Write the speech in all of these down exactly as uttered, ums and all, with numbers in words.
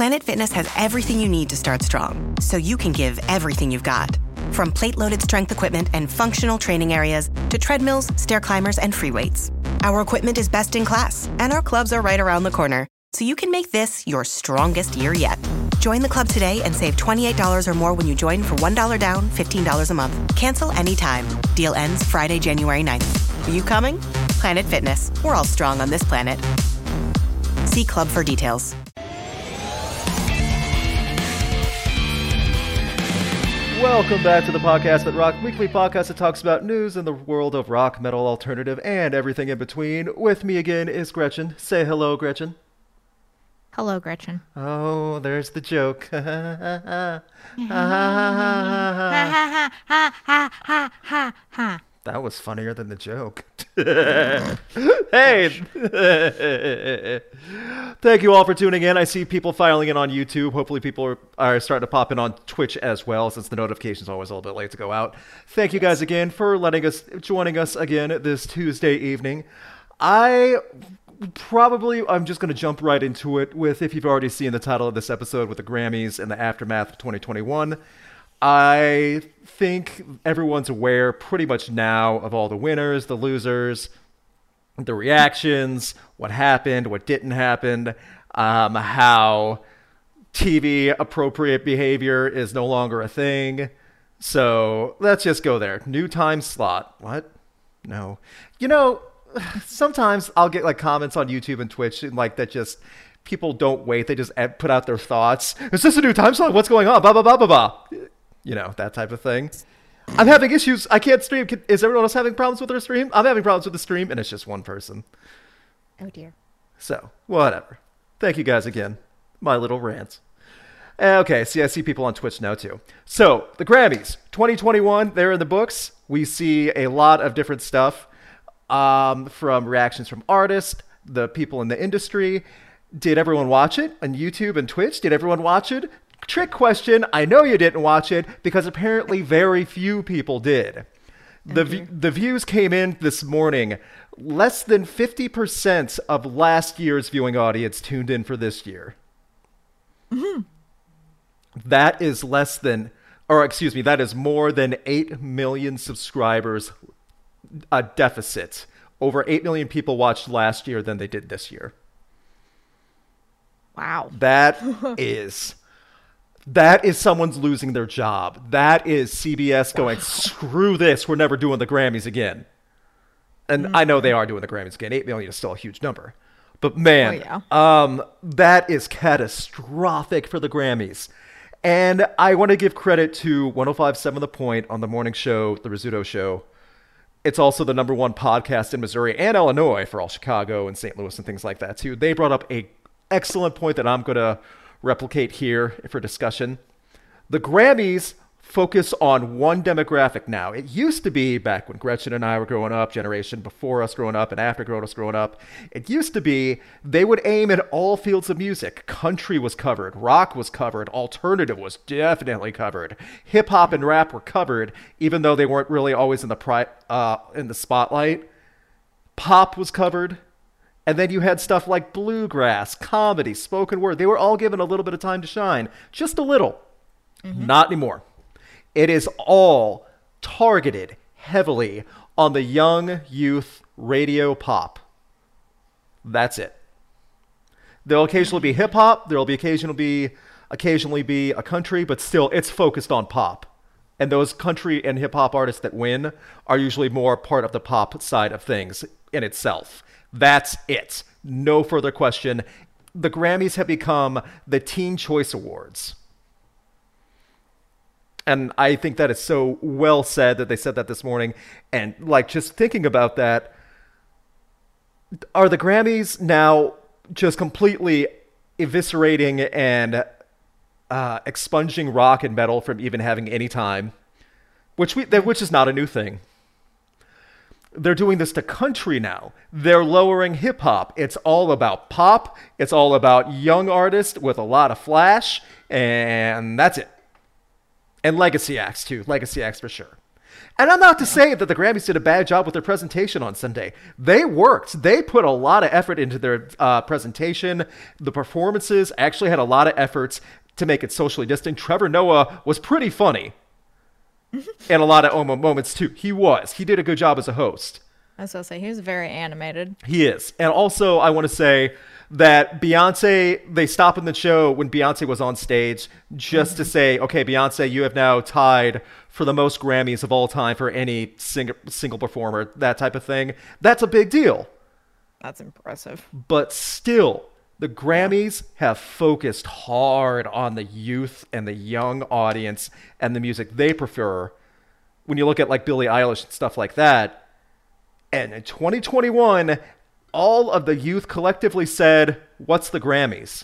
Planet Fitness has everything you need to start strong, so you can give everything you've got. From plate-loaded strength equipment and functional training areas to treadmills, stair climbers, and free weights. Our equipment is best in class, and our clubs are right around the corner, so you can make this your strongest year yet. Join the club today and save twenty-eight dollars or more when you join for one dollar down, fifteen dollars a month. Cancel anytime. Deal ends Friday, January ninth. Are you coming? Planet Fitness. We're all strong on this planet. See club for details. Welcome back to the Podcast That Rock, weekly podcast that talks about news in the world of rock, metal, alternative, and everything in between. With me again is Gretchen. Say hello, Gretchen. Hello, Gretchen. Oh, there's the joke. Ha ha ha ha ha ha ha. That was funnier than the joke. Hey! Thank you all for tuning in. I see people filing in on YouTube. Hopefully people are, are starting to pop in on Twitch as well, since the notification's always a little bit late to go out. Thank you guys again for letting us, joining us again this Tuesday evening. I probably, I'm just going to jump right into it with, if you've already seen the title of this episode, with the Grammys and the aftermath of twenty twenty-one. I think everyone's aware pretty much now of all the winners, the losers, the reactions, what happened, what didn't happen, um, how T V appropriate behavior is no longer a thing. So let's just go there. New time slot. What? No. You know, sometimes I'll get like comments on YouTube and Twitch and like that just people don't wait. They just put out their thoughts. Is this a new time slot? What's going on? Blah, blah, blah, blah, blah. You know, that type of thing. I'm having issues. I can't stream. Is everyone else having problems with their stream? I'm having problems with the stream, and it's just one person. Oh, dear. So, whatever. Thank you guys again. My little rants. Okay, see, I see people on Twitch now, too. So, the Grammys, twenty twenty-one, they're in the books. We see a lot of different stuff um, from reactions from artists, the people in the industry. Did everyone watch it on YouTube and Twitch? Did everyone watch it? Trick question. I know you didn't watch it because apparently very few people did. The v- the views came in this morning. Less than fifty percent of last year's viewing audience tuned in for this year. Mm-hmm. That is less than, or excuse me, that is more than eight million subscribers a deficit. Over eight million people watched last year than they did this year. Wow. That is... That is someone's losing their job. That is C B S going, screw this, we're never doing the Grammys again. And mm-hmm. I know they are doing the Grammys again. eight million is still a huge number. But man, oh, yeah. um, that is catastrophic for the Grammys. And I want to give credit to one oh five point seven The Point on the morning show, The Rizzuto Show. It's also the number one podcast in Missouri and Illinois for all Chicago and Saint Louis and things like that too. They brought up a excellent point that I'm going to replicate here for discussion. The Grammys focus on one demographic now. It used to be, back when Gretchen and I were growing up, generation before us growing up and after growing us growing up, it used to be they would aim at all fields of music. Country was covered, rock was covered, alternative was definitely covered, hip-hop and rap were covered, even though they weren't really always in the pri- uh, in the spotlight. Pop was covered. And then you had stuff like bluegrass, comedy, spoken word. They were all given a little bit of time to shine. Just a little. Mm-hmm. Not anymore. It is all targeted heavily on the young youth radio pop. That's it. There'll occasionally be hip hop. There'll be occasionally be occasionally be a country, but still it's focused on pop. And those country and hip hop artists that win are usually more part of the pop side of things in itself. That's it. No further question. The Grammys have become the Teen Choice Awards. And I think that is so well said that they said that this morning. And like just thinking about that, are the Grammys now just completely eviscerating and uh, expunging rock and metal from even having any time? Which we, which is not a new thing. They're doing this to country now. They're lowering hip-hop. It's all about pop. It's all about young artists with a lot of flash. And that's it. And legacy acts, too. Legacy acts for sure. And I'm not to say that the Grammys did a bad job with their presentation on Sunday. They worked. They put a lot of effort into their uh, presentation. The performances actually had a lot of efforts to make it socially distant. Trevor Noah was pretty funny in a lot of moments, too. He was. He did a good job as a host. I was going to say, he was very animated. He is. And also, I want to say that Beyonce, they stopped in the show when Beyonce was on stage just to say, okay, Beyonce, you have now tied for the most Grammys of all time for any sing- single performer, that type of thing. That's a big deal. That's impressive. But still, the Grammys have focused hard on the youth and the young audience and the music they prefer. When you look at like Billie Eilish and stuff like that, and in twenty twenty-one, all of the youth collectively said, what's the Grammys?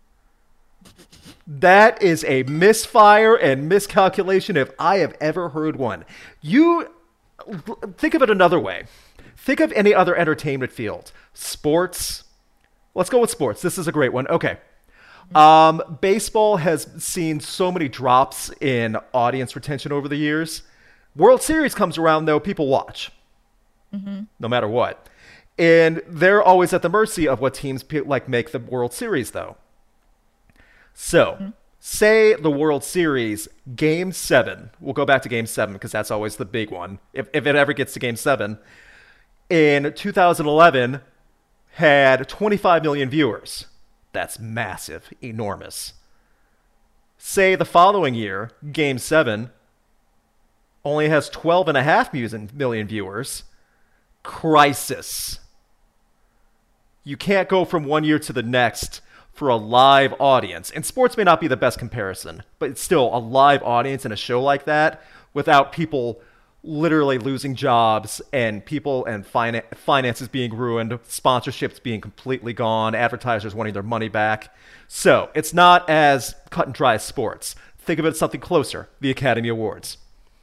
That is a misfire and miscalculation if I have ever heard one. You think of it another way. Think of any other entertainment field. Sports. Let's go with sports. This is a great one. Okay. Um, baseball has seen so many drops in audience retention over the years. World Series comes around, though, people watch. Mm-hmm. No matter what. And they're always at the mercy of what teams pe- like make the World Series, though. So, mm-hmm. say the World Series, Game seven. We'll go back to Game seven because that's always the big one. If, if it ever gets to Game seven. In two thousand eleven, had twenty-five million viewers. That's massive, enormous. Say the following year, Game seven, only has twelve point five million viewers. Crisis. You can't go from one year to the next for a live audience. And sports may not be the best comparison, but it's still a live audience in a show like that without people literally losing jobs and people and finan- finances being ruined, sponsorships being completely gone, advertisers wanting their money back. So it's not as cut and dry as sports. Think of it as something closer, the Academy Awards.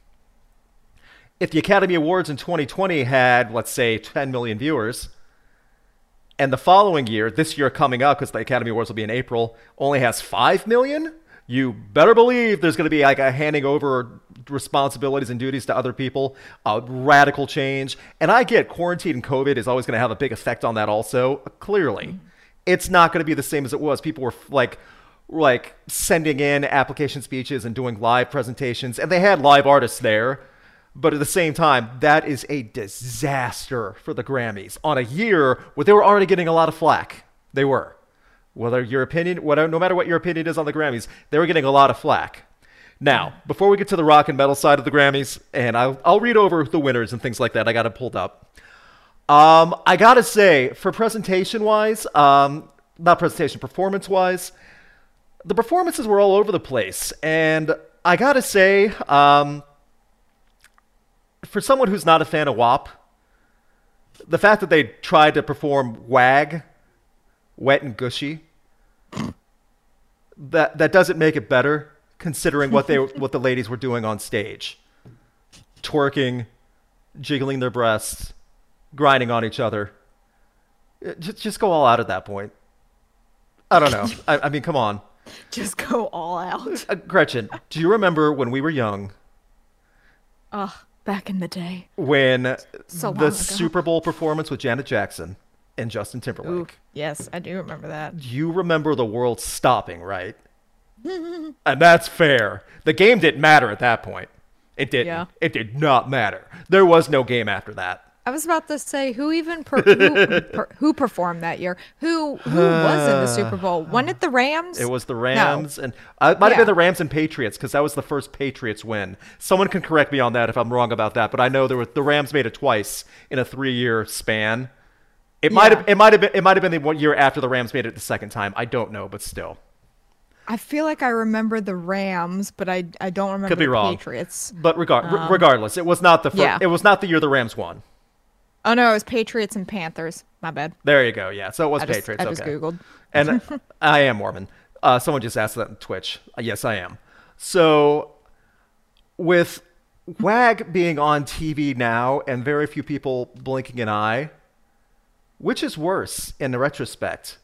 If the Academy Awards in twenty twenty had, let's say, ten million viewers, and the following year, this year coming up, because the Academy Awards will be in April, only has five million, you better believe there's going to be like a handing over responsibilities and duties to other people, a radical change. And I get quarantine and COVID is always going to have a big effect on that also. Clearly, mm-hmm. It's not going to be the same as it was. People were like, like sending in application speeches and doing live presentations, and they had live artists there. But at the same time, that is a disaster for the Grammys on a year where they were already getting a lot of flack. They were. Whether your opinion, whatever, no matter what your opinion is on the Grammys, they were getting a lot of flack. Now, before we get to the rock and metal side of the Grammys, and I'll, I'll read over the winners and things like that. I got it pulled up. Um, I got to say, for presentation-wise, um, not presentation, performance-wise, the performances were all over the place. And I got to say, um, for someone who's not a fan of W A P, the fact that they tried to perform WAG, Wet and Gushy, that that doesn't make it better, considering what they what the ladies were doing on stage. Twerking, jiggling their breasts, grinding on each other. Just, just go all out at that point. I don't know. I, I mean, come on. Just go all out. Uh, Gretchen, do you remember when we were young? Ugh. Back in the day. When so the ago. Super Bowl performance with Janet Jackson and Justin Timberlake. Ooh, yes, I do remember that. You remember the world stopping, right? And that's fair. The game didn't matter at that point. It didn't. Yeah. It did not matter. There was no game after that. I was about to say, who even per- who, per- who performed that year? Who who was in the Super Bowl? Wasn't it the Rams? It was the Rams, no. and uh, it might yeah. have been the Rams and Patriots because that was the first Patriots win. Someone can correct me on that if I'm wrong about that, but I know there were the Rams made it twice in a three-year span. It yeah. might have it might have been it might have been the one year after the Rams made it the second time. I don't know, but still. I feel like I remember the Rams, but I I don't remember Could be the wrong. Patriots. But regard um, regardless, it was not the fir- yeah. it was not the year the Rams won. Oh no, it was Patriots and Panthers. My bad. There you go. Yeah, so it was I just, Patriots. I just okay. Googled. And I am Mormon. Uh, someone just asked that on Twitch. Uh, yes, I am. So with WAG being on T V now and very few people blinking an eye, which is worse in the retrospect?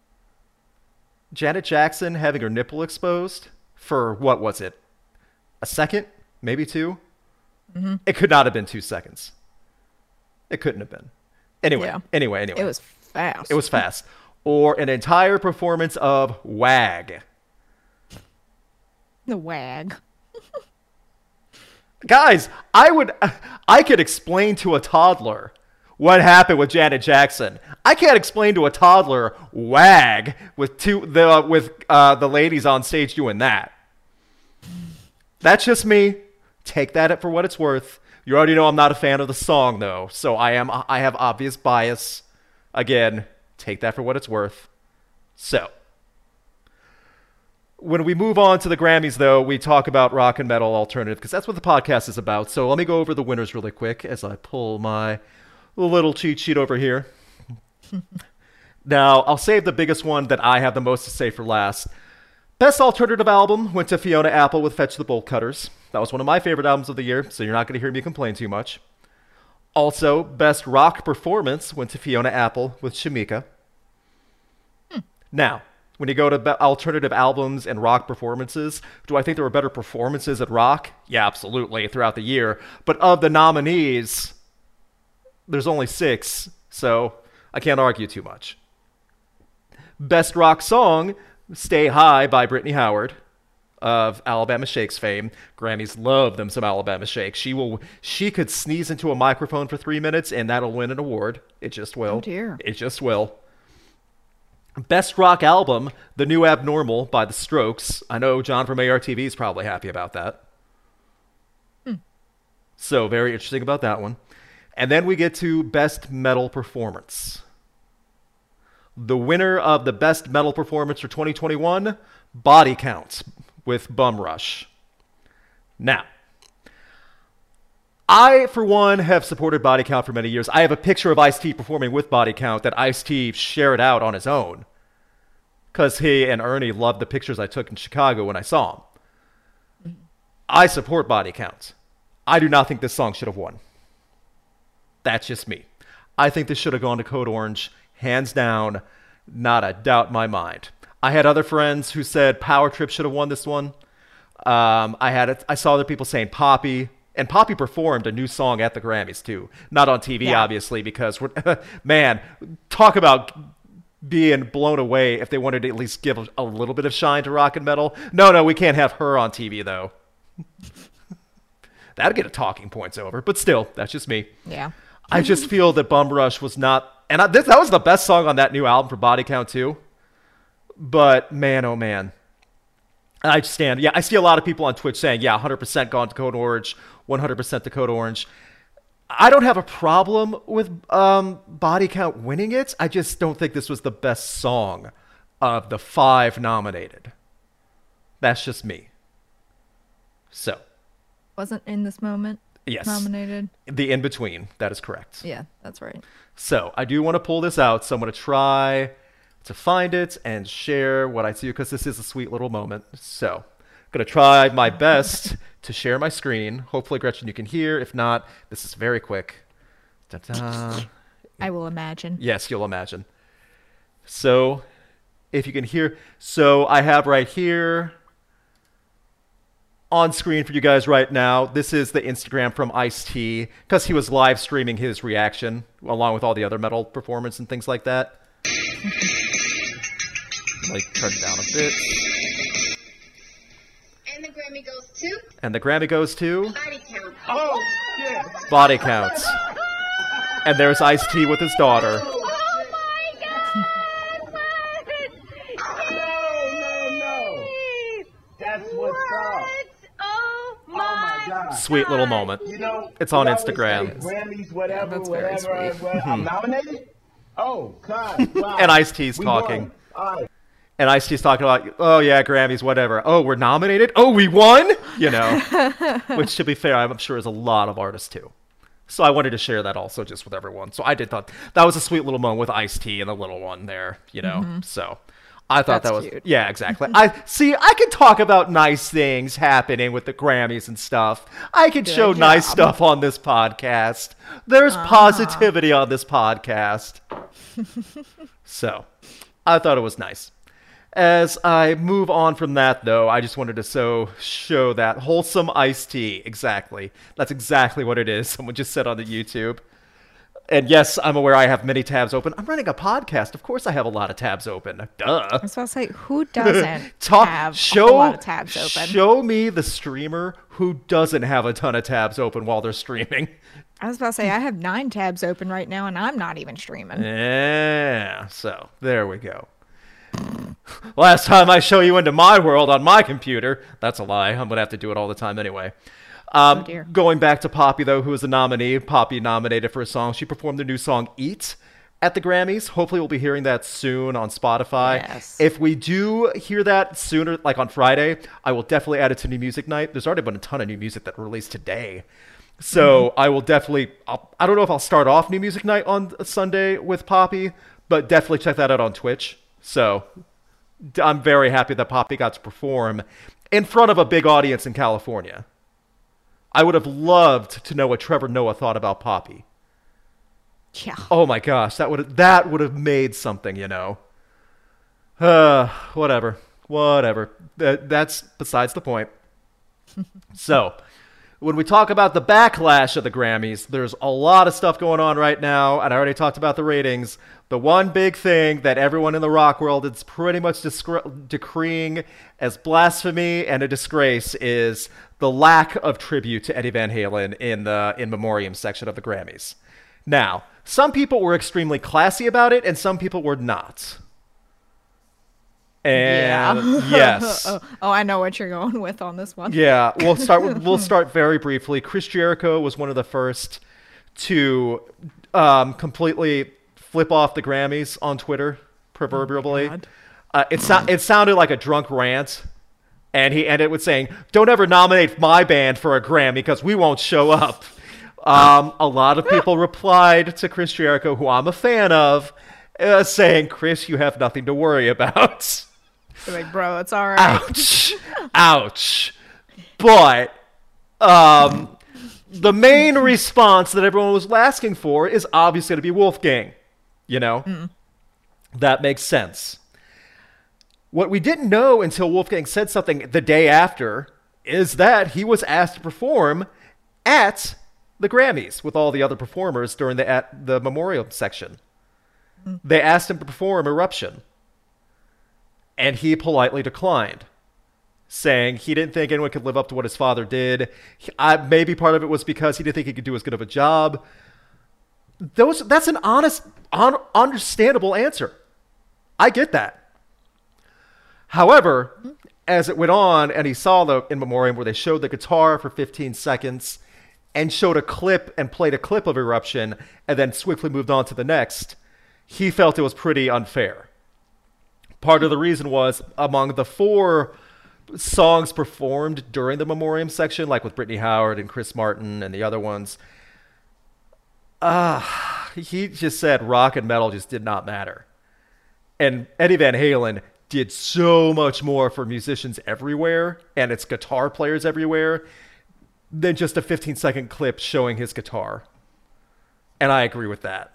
Janet Jackson having her nipple exposed for, what was it, a second? Maybe two? Mm-hmm. It could not have been two seconds. It couldn't have been. Anyway, Yeah. anyway, anyway. It was fast. It was fast. Or an entire performance of WAG. the wag. Guys, I would, I could explain to a toddler what happened with Janet Jackson. I can't explain to a toddler WAG with two the with uh, the ladies on stage doing that. That's just me. Take that for what it's worth. You already know I'm not a fan of the song though, so I am. I have obvious bias. Again, take that for what it's worth. So, when we move on to the Grammys, though, we talk about rock and metal alternative because that's what the podcast is about. So let me go over the winners really quick as I pull my little cheat sheet over here. Now, I'll save the biggest one that I have the most to say for last. Best alternative album went to Fiona Apple with Fetch the Bolt Cutters. That was one of my favorite albums of the year, so you're not going to hear me complain too much. Also, best rock performance went to Fiona Apple with Shamika. Hmm. Now, when you go to be- alternative albums and rock performances, do I think there were better performances at rock? Yeah, absolutely, throughout the year. But of the nominees, there's only six, so I can't argue too much. Best rock song, Stay High by Brittany Howard of Alabama Shakes fame. Grammys love them some Alabama Shakes. She will. She could sneeze into a microphone for three minutes and that'll win an award. It just will. Oh dear. It just will. Best rock album, The New Abnormal by The Strokes. I know John from A R T V is probably happy about that. Hmm. So very interesting about that one. And then we get to best metal performance. The winner of the best metal performance for twenty twenty-one, Body Count with Bum Rush. Now, I, for one, have supported Body Count for many years. I have a picture of Ice-T performing with Body Count that Ice-T shared out on his own because he and Ernie loved the pictures I took in Chicago when I saw him. I support Body Count. I do not think this song should have won. That's just me. I think this should have gone to Code Orange, hands down, not a doubt in my mind. I had other friends who said Power Trip should have won this one. Um, I had I saw other people saying Poppy. And Poppy performed a new song at the Grammys, too. Not on T V, yeah. Obviously, because, we're, man, talk about being blown away if they wanted to at least give a, a little bit of shine to rock and metal. No, no, we can't have her on T V, though. That'd get a talking points over. But still, that's just me. Yeah. I just feel that Bum Rush was not... And I, this, that was the best song on that new album for Body Count, too. But, man, oh, man. I stand. Yeah, I see a lot of people on Twitch saying, yeah, one hundred percent gone to Code Orange, one hundred percent to Code Orange. I don't have a problem with um, Body Count winning it. I just don't think this was the best song of the five nominated. That's just me. So. Wasn't In This Moment yes. nominated? The In Between. That is correct. Yeah, that's right. So I do want to pull this out. So I'm going to try to find it and share what I see because this is a sweet little moment. So I'm going to try my best to share my screen. Hopefully, Gretchen, you can hear. If not, this is very quick. Ta-da. I will imagine. Yes, you'll imagine. So if you can hear. So I have right here on screen for you guys right now. This is the Instagram from Ice-T because he was live streaming his reaction along with all the other metal performance and things like that. Like, turn it down a bit. And the Grammy goes to... And the Grammy goes to... Body Count. Oh, shit. Body Counts. And there's Ice-T with his daughter. Oh, my God! No, no, no. That's what's up. Oh, Oh, my God. Sweet little moment. You know, It's on you always Instagram. say Grammys, whatever, That's very whatever. sweet. whatever. I'm nominated? Oh, God. Wow. And Ice-T's We talking. won. All right. And Ice-T's talking about, oh, yeah, Grammys, whatever. Oh, we're nominated? Oh, we won? You know, which, to be fair, I'm sure is a lot of artists, too. So I wanted to share that also just with everyone. So I did thought that was a sweet little moment with Ice-T and the little one there, you know. Mm-hmm. So I thought That's that was, cute. yeah, exactly. I see, I can talk about nice things happening with the Grammys and stuff. I can Good show nice job. stuff on this podcast. There's Uh-huh. positivity on this podcast. So I thought it was nice. As I move on from that, though, I just wanted to so show that wholesome iced tea. Exactly. That's exactly what it is. Someone just said on the YouTube. And yes, I'm aware I have many tabs open. I'm running a podcast. Of course I have a lot of tabs open. Duh. I was about to say, who doesn't Talk, have show, a lot of tabs open? Show me the streamer who doesn't have a ton of tabs open while they're streaming. I was about to say, I have nine tabs open right now, and I'm not even streaming. Yeah, so there we go. Last time I show you into my world on my computer. That's a lie. I'm going to have to do it all the time anyway. Um, Oh, dear. Going back to Poppy, though, who was a nominee. Poppy nominated for a song. She performed the new song Eat at the Grammys. Hopefully we'll be hearing that soon on Spotify. Yes. If we do hear that sooner, like on Friday, I will definitely add it to New Music Night. There's already been a ton of new music that released today. So mm-hmm. I will definitely, I'll, I don't know if I'll start off New Music Night on Sunday with Poppy, but definitely check that out on Twitch. So I'm very happy that Poppy got to perform in front of a big audience in California. I would have loved to know what Trevor Noah thought about Poppy. Yeah. Oh my gosh, that would that would have made something, you know. Uh, whatever, whatever. That that's besides the point. So, when we talk about the backlash of the Grammys, there's a lot of stuff going on right now, and I already talked about the ratings. The one big thing that everyone in the rock world is pretty much discre- decreeing as blasphemy and a disgrace is the lack of tribute to Eddie Van Halen in the in memoriam section of the Grammys. Now, some people were extremely classy about it, and some people were not. And Yeah. yes. oh, oh, I know what you're going with on this one. Yeah, we'll start. with- We'll start very briefly. Chris Jericho was one of the first to um, completely flip off the Grammys on Twitter, proverbially. God. uh, it so- it sounded like a drunk rant, and he ended with saying, "Don't ever nominate my band for a Grammy because we won't show up." Um, a lot of people replied to Chris Jericho, who I'm a fan of, uh, saying, "Chris, you have nothing to worry about." You're like, bro, it's all right. Ouch. Ouch. But um, the main response that everyone was asking for is obviously to be Wolfgang. You know? Mm. That makes sense. What we didn't know until Wolfgang said something the day after is that he was asked to perform at the Grammys with all the other performers during the at the memorial section. Mm. They asked him to perform Eruption. And he politely declined, saying he didn't think anyone could live up to what his father did. He, I, maybe part of it was because he didn't think he could do as good of a job. Those, that's an honest, on, understandable answer. I get that. However, as it went on, and he saw the in memoriam where they showed the guitar for fifteen seconds and showed a clip and played a clip of Eruption and then swiftly moved on to the next, he felt it was pretty unfair. Part of the reason was among the four songs performed during the memoriam section, like with Brittany Howard and Chris Martin and the other ones, uh, he just said rock and metal just did not matter. And Eddie Van Halen did so much more for musicians everywhere and its guitar players everywhere than just a fifteen second clip showing his guitar. And I agree with that.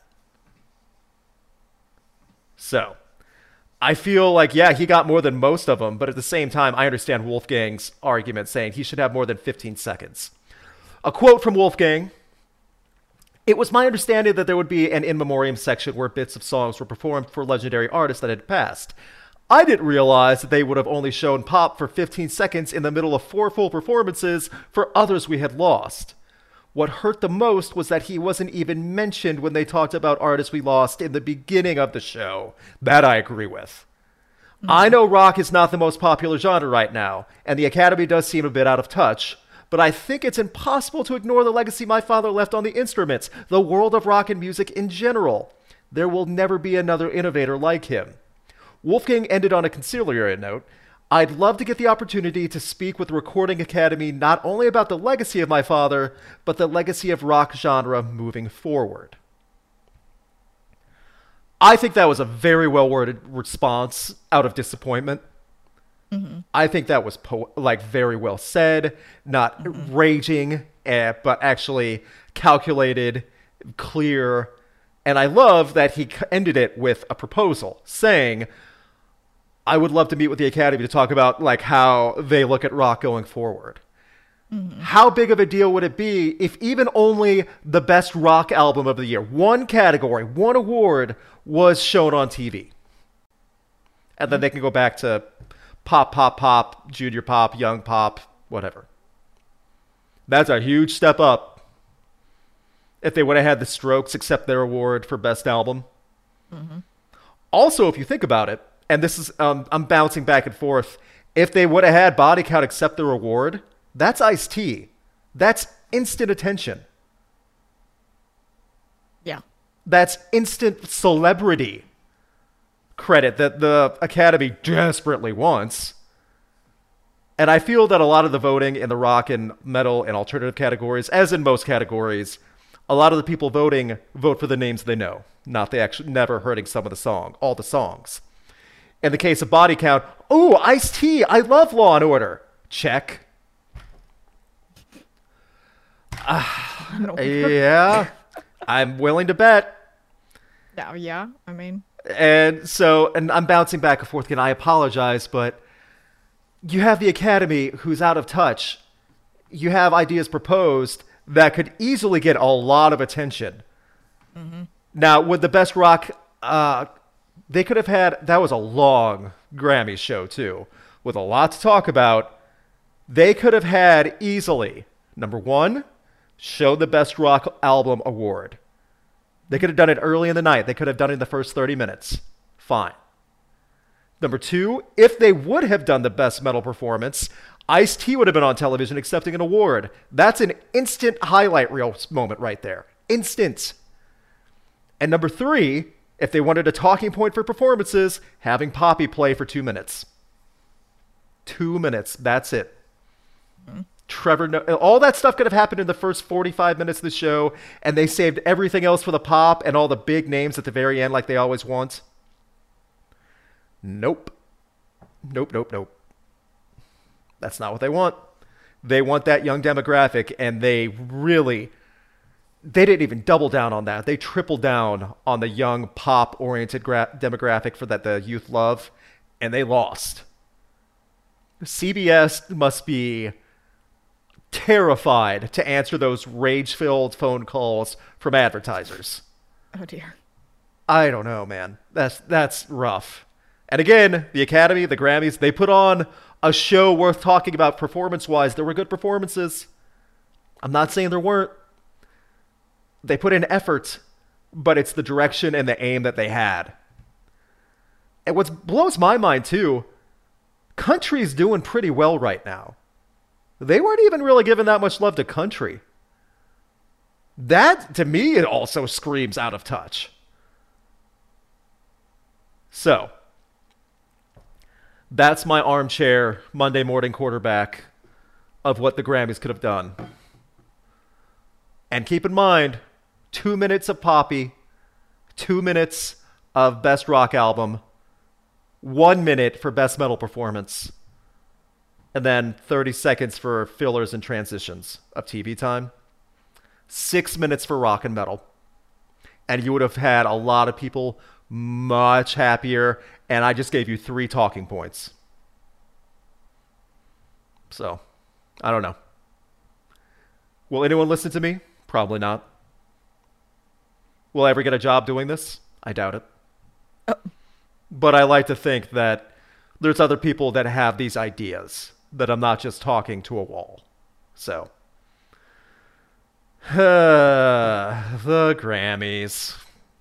So I feel like, yeah, he got more than most of them, but at the same time, I understand Wolfgang's argument saying he should have more than fifteen seconds. A quote from Wolfgang: "It was my understanding that there would be an in memoriam section where bits of songs were performed for legendary artists that had passed. I didn't realize that they would have only shown Pop for fifteen seconds in the middle of four full performances for others we had lost. What hurt the most was that he wasn't even mentioned when they talked about artists we lost in the beginning of the show." That I agree with. Mm-hmm. I know rock is not the most popular genre right now, and the Academy does seem a bit out of touch, but I think it's impossible to ignore the legacy my father left on the instruments, the world of rock and music in general. There will never be another innovator like him. Wolfgang ended on a conciliatory note. "I'd love to get the opportunity to speak with the Recording Academy not only about the legacy of my father, but the legacy of rock genre moving forward." I think that was a very well-worded response out of disappointment. Mm-hmm. I think that was po- like very well said, not mm-hmm. raging, eh, but actually calculated, clear. And I love that he ended it with a proposal saying, I would love to meet with the Academy to talk about like how they look at rock going forward. Mm-hmm. How big of a deal would it be if even only the best rock album of the year, one category, one award, was shown on T V? And then they can go back to pop, pop, pop, junior pop, young pop, whatever. That's a huge step up. If they would have had the Strokes accept their award for best album. Mm-hmm. Also, if you think about it, and this is, um, I'm bouncing back and forth, if they would have had Body Count accept their award, that's Ice-T. That's instant attention. Yeah. That's instant celebrity credit that the Academy desperately wants. And I feel that a lot of the voting in the rock and metal and alternative categories, as in most categories, a lot of the people voting vote for the names they know, not the actual, never hearing some of the song, all the songs. In the case of Body Count, oh, Ice-T, I love Law and Order. Check. Uh, yeah, I'm willing to bet. Oh, yeah, I mean. And so, and I'm bouncing back and forth again. I apologize, but you have the Academy who's out of touch. You have ideas proposed that could easily get a lot of attention. Mm-hmm. Now, with the best rock, uh, they could have had, that was a long Grammy show too, with a lot to talk about. They could have had easily, number one, show the best rock album award. They could have done it early in the night. They could have done it in the first thirty minutes. Fine. Number two, if they would have done the best metal performance, Ice-T would have been on television accepting an award. That's an instant highlight reel moment right there. Instant. And number three, if they wanted a talking point for performances, having Poppy play for two minutes. Two minutes. That's it. Mm-hmm. Trevor, no- all that stuff could have happened in the first forty-five minutes of the show, and they saved everything else for the pop and all the big names at the very end like they always want. Nope. Nope, nope, nope. That's not what they want. They want that young demographic, and they really, they didn't even double down on that. They tripled down on the young pop-oriented gra- demographic for that the youth love, and they lost. C B S must be terrified to answer those rage-filled phone calls from advertisers. Oh, dear. I don't know, man. That's that's rough. And again, the Academy, the Grammys, they put on a show worth talking about performance-wise. There were good performances. I'm not saying there weren't. They put in effort, but it's the direction and the aim that they had. And what blows my mind, too, country's doing pretty well right now. They weren't even really giving that much love to country. That, to me, it also screams out of touch. So, that's my armchair Monday morning quarterback of what the Grammys could have done. And keep in mind, two minutes of Poppy, two minutes of Best Rock Album, one minute for Best Metal Performance, and then thirty seconds for fillers and transitions of T V time. Six minutes for rock and metal. And you would have had a lot of people much happier, and I just gave you three talking points. So, I don't know. Will anyone listen to me? Probably not. Will I ever get a job doing this? I doubt it. Oh. But I like to think that there's other people that have these ideas, that I'm not just talking to a wall. So, the Grammys.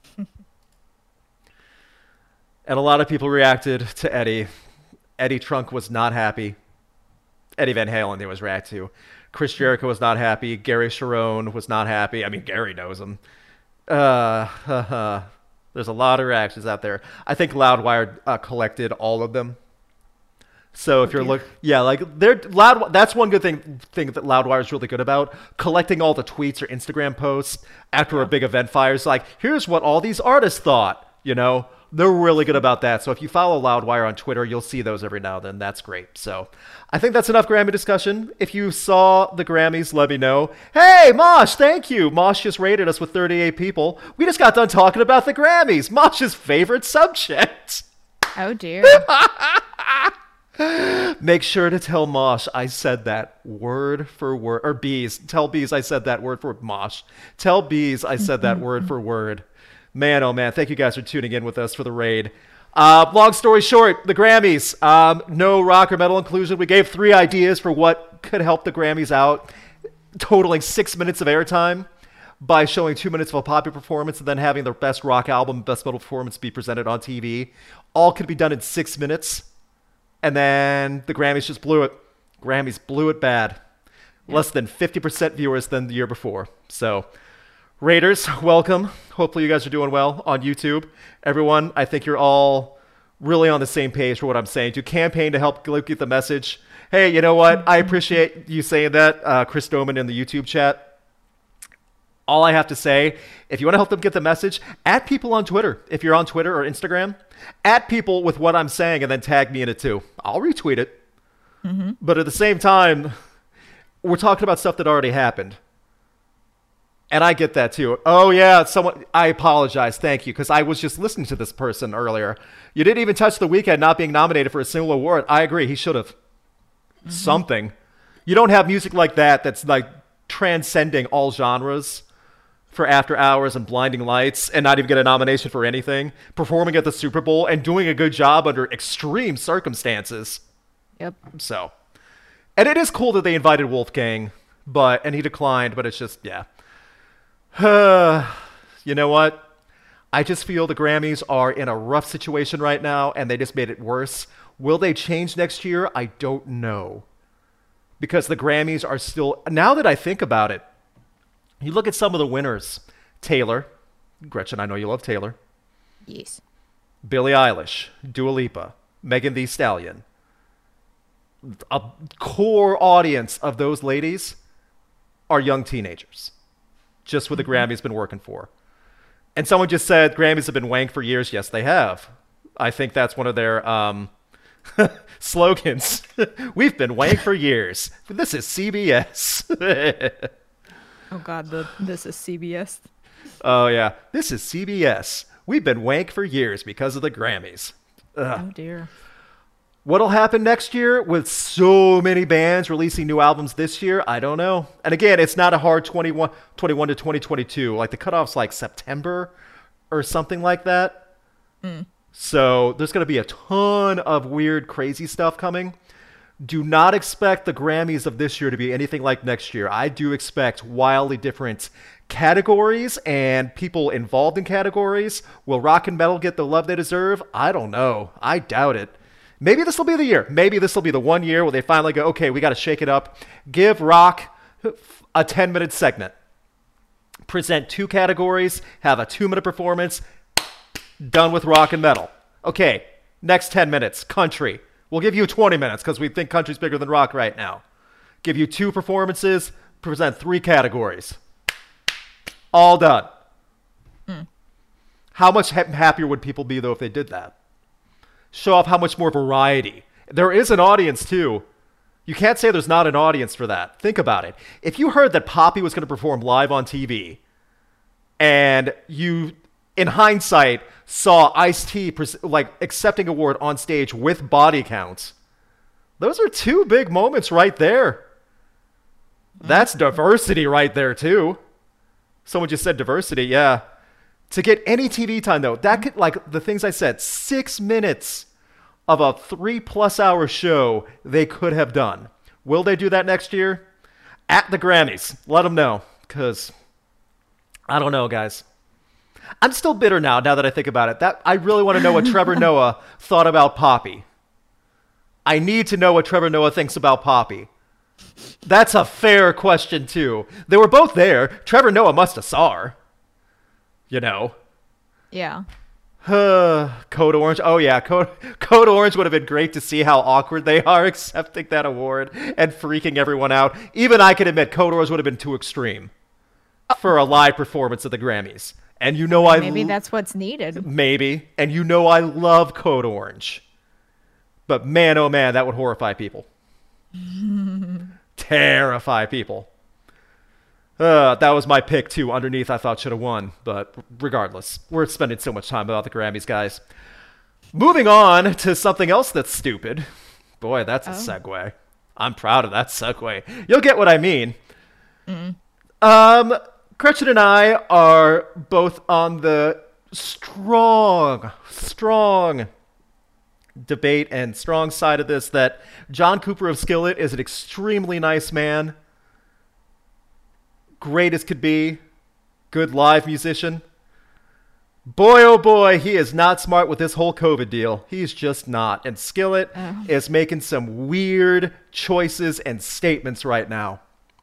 And a lot of people reacted to Eddie. Eddie Trunk was not happy. Eddie Van Halen, they was react to. Chris Jericho was not happy. Gary Cherone was not happy. I mean, Gary knows him. Uh, uh, there's a lot of reactions out there. I think Loudwire uh, collected all of them. So if you're look, yeah, like they're loud. That's one good thing thing that Loudwire is really good about, collecting all the tweets or Instagram posts after a big event fires. Like, here's what all these artists thought. You know, they're really good about that. So if you follow Loudwire on Twitter, you'll see those every now and then. That's great. So I think that's enough Grammy discussion. If you saw the Grammys, let me know. Hey, Mosh, thank you. Mosh just rated us with thirty-eight people. We just got done talking about the Grammys, Mosh's favorite subject. Oh dear. Make sure to tell Mosh I said that word for word. Or Bees. Tell Bees I said that word for Mosh. Tell Bees I said that word for word. Man, oh man. Thank you guys for tuning in with us for the raid. Uh, long story short, the Grammys. Um, no rock or metal inclusion. We gave three ideas for what could help the Grammys out, totaling six minutes of airtime by showing two minutes of a popular performance and then having the best rock album, best metal performance be presented on T V. All could be done in six minutes. And then the Grammys just blew it. Grammys blew it bad. Yeah. Less than fifty percent viewers than the year before. So, Raiders, welcome. Hopefully you guys are doing well on YouTube. Everyone, I think you're all really on the same page for what I'm saying. To campaign to help get the message. Hey, you know what? I appreciate you saying that, uh, Chris Doman in the YouTube chat. All I have to say, if you want to help them get the message, add people on Twitter. If you're on Twitter or Instagram, add people with what I'm saying and then tag me in it too. I'll retweet it. Mm-hmm. But at the same time, we're talking about stuff that already happened. And I get that too. Oh yeah, someone, I apologize. Thank you. Because I was just listening to this person earlier. You didn't even touch The Weeknd not being nominated for a single award. I agree. He should have. Mm-hmm. Something. You don't have music like that that's like transcending all genres for After Hours and Blinding Lights and not even get a nomination for anything, performing at the Super Bowl and doing a good job under extreme circumstances. Yep. So, and it is cool that they invited Wolfgang, but, and he declined, but it's just, yeah. You know what? I just feel the Grammys are in a rough situation right now and they just made it worse. Will they change next year? I don't know. Because the Grammys are still, now that I think about it, you look at some of the winners. Taylor. Gretchen, I know you love Taylor. Yes. Billie Eilish. Dua Lipa. Megan Thee Stallion. A core audience of those ladies are young teenagers. Just what the Grammys been working for. And someone just said Grammys have been wank for years. Yes, they have. I think that's one of their um, slogans. We've been wank for years. This is C B S. Oh God, the this is C B S. Oh yeah, this is C B S. We've been wank for years because of the Grammys. Ugh. Oh dear. What'll happen next year with so many bands releasing new albums this year? I don't know. And again, it's not a hard twenty-one, twenty-one to twenty twenty-two. Like the cutoff's like September or something like that. Mm. So there's going to be a ton of weird, crazy stuff coming. Do not expect the Grammys of this year to be anything like next year. I do expect wildly different categories and people involved in categories. Will rock and metal get the love they deserve? I don't know. I doubt it. Maybe this will be the year. Maybe this will be the one year where they finally go, okay, we got to shake it up. Give rock a ten-minute segment. Present two categories. Have a two-minute performance. Done with rock and metal. Okay, next ten minutes, country. We'll give you twenty minutes because we think country's bigger than rock right now. Give you two performances, present three categories. All done. Mm. How much ha- happier would people be, though, if they did that? Show off how much more variety. There is an audience, too. You can't say there's not an audience for that. Think about it. If you heard that Poppy was going to perform live on T V, and you, in hindsight, saw Ice-T pres- like accepting award on stage with Body Count, those are two big moments right there. That's diversity right there, too. Someone just said diversity, yeah. To get any T V time, though, that could, like the things I said, six minutes of a three-plus hour show they could have done. Will they do that next year? At the Grammys. Let them know, because I don't know, guys. I'm still bitter now, now that I think about it. That I really want to know what Trevor Noah thought about Poppy. I need to know what Trevor Noah thinks about Poppy. That's a fair question, too. They were both there. Trevor Noah must have saw her. You know. Yeah. Code Orange. Oh, yeah. Code, Code Orange would have been great to see how awkward they are accepting that award and freaking everyone out. Even I can admit Code Orange would have been too extreme for a live performance at the Grammys. And you know I... Maybe l- that's what's needed. Maybe. And you know I love Code Orange. But man, oh man, that would horrify people. Terrify people. Uh, that was my pick, too. Underneath, I thought should have won. But regardless, we're spending so much time about the Grammys, guys. Moving on to something else that's stupid. Boy, that's a segue. I'm proud of that segue. You'll get what I mean. Mm. Um, Gretchen and I are both on the strong, strong debate and strong side of this that John Cooper of Skillet is an extremely nice man. Great as could be. Good live musician. Boy, oh boy, he is not smart with this whole COVID deal. He's just not. And Skillet Oh. is making some weird choices and statements right now.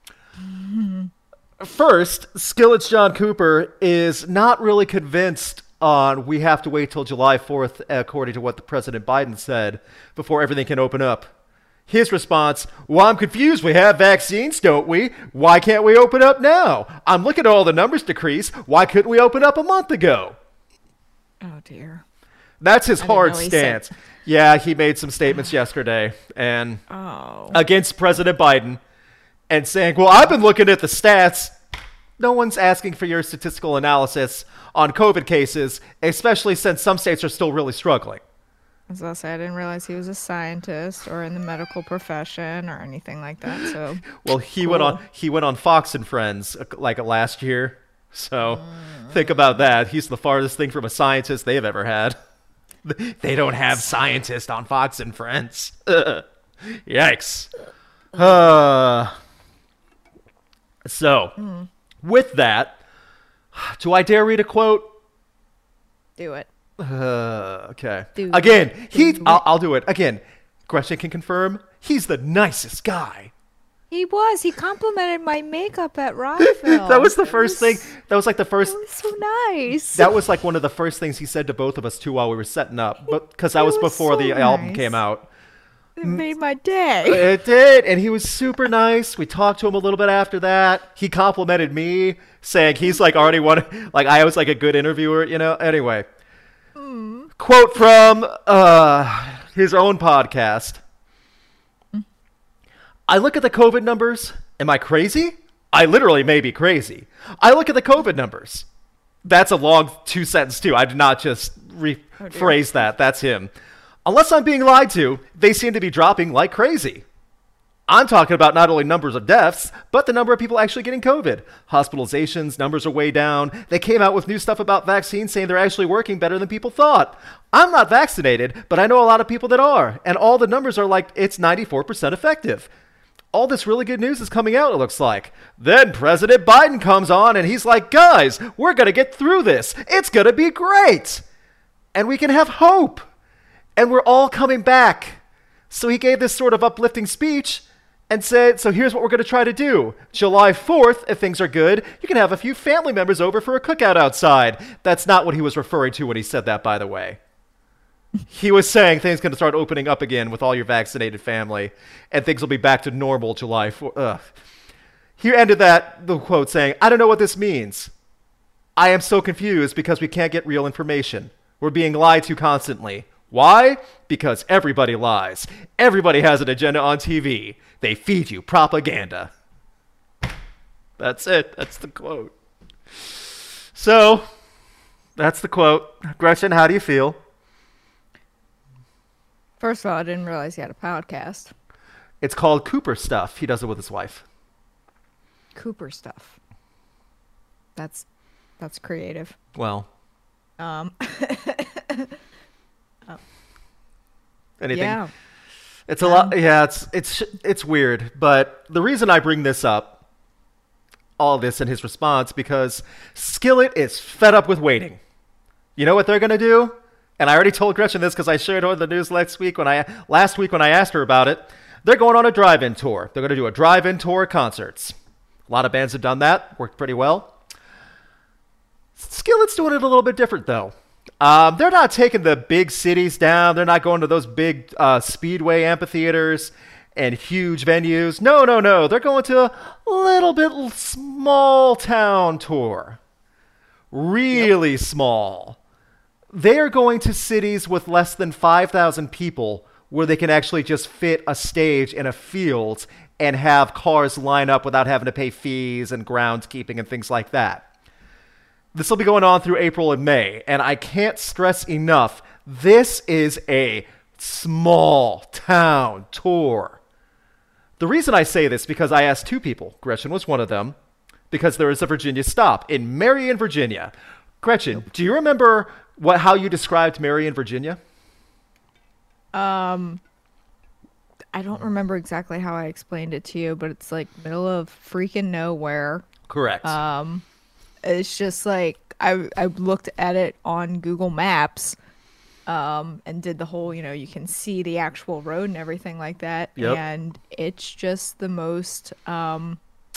First, Skillet's John Cooper is not really convinced on we have to wait till July fourth, according to what the President Biden said, before everything can open up. His response, well, I'm confused. We have vaccines, don't we? Why can't we open up now? I'm looking at all the numbers decrease. Why couldn't we open up a month ago? Oh, dear. That's his I didn't hard know he said- stance. Yeah, he made some statements yesterday and Oh. against President Biden and saying, well, I've been looking at the stats. No one's asking for your statistical analysis on COVID cases, especially since some states are still really struggling. As I said, I didn't realize he was a scientist or in the medical profession or anything like that. So, Well, he went Cool. on he went on Fox and Friends uh, like uh, last year. So think about that. He's the farthest thing from a scientist they've ever had. They don't have scientists on Fox and Friends. Yikes. Uh, so, with that, do I dare read a quote? do it. Uh, okay. Do Again, it. he. Do I'll, I'll do it. Again, Gretchen can confirm he's the nicest guy. He was. He complimented my makeup at Rockville. That was the It first was- thing. That was like the first. It was so nice. That was like one of the first things he said to both of us too while we were setting up, but because that It was was before so the album nice. came out. It made my day. It did, and he was super nice. We talked to him a little bit after that. He complimented me, saying he's like already one, like I was like a good interviewer, you know. Anyway, quote from uh, his own podcast. I look at the COVID numbers. Am I crazy? I literally may be crazy. I look at the COVID numbers. That's a long two sentence too. I did not just rephrase that. That's him. Unless I'm being lied to, they seem to be dropping like crazy. I'm talking about not only numbers of deaths, but the number of people actually getting COVID. Hospitalizations, numbers are way down. They came out with new stuff about vaccines saying they're actually working better than people thought. I'm not vaccinated, but I know a lot of people that are. And all the numbers are like, it's ninety-four percent effective. All this really good news is coming out, it looks like. Then President Biden comes on and he's like, guys, we're going to get through this. It's going to be great. And we can have hope. And we're all coming back. So he gave this sort of uplifting speech and said, so here's what we're going to try to do. July fourth, if things are good, you can have a few family members over for a cookout outside. That's not what he was referring to when he said that, by the way. He was saying things going to start opening up again with all your vaccinated family, and things will be back to normal July fourth. Ugh. He ended that, the quote, saying, I don't know what this means. I am so confused because we can't get real information. We're being lied to constantly. Why? Because everybody lies. Everybody has an agenda on T V. They feed you propaganda. That's it. That's the quote. So, that's the quote. Gretchen, how do you feel? First of all, I didn't realize he had a podcast. It's called Cooper Stuff. He does it with his wife. Cooper stuff. That's that's creative. Well, Um, anything? yeah. It's a lot. Yeah, it's it's it's weird. But the reason I bring this up, all this and his response, because Skillet is fed up with waiting. You know what they're gonna do? And I already told Gretchen this because I shared it on the news last week when I last week when I asked her about it. They're going on a drive-in tour. They're gonna do a drive-in tour of concerts. A lot of bands have done that. Worked pretty well. Skillet's doing it a little bit different though. Um, they're not taking the big cities down. They're not going to those big uh, speedway amphitheaters and huge venues. No, no, no. They're going to a little bit small town tour. Really small. They are going to cities with less than five thousand people where they can actually just fit a stage in a field and have cars line up without having to pay fees and groundskeeping and things like that. This will be going on through April and May, and I can't stress enough This is a small town tour. The reason I say this because I asked two people. Gretchen was one of them because there is a Virginia stop in Marion, Virginia. Gretchen, do you remember what how you described Marion, Virginia? Um, I don't remember exactly how I explained it to you, but it's like middle of freaking nowhere. Correct. Um, it's just like I I looked at it on Google Maps, um, and did the whole, you know, you can see the actual road and everything like that, Yep. and it's just the most um,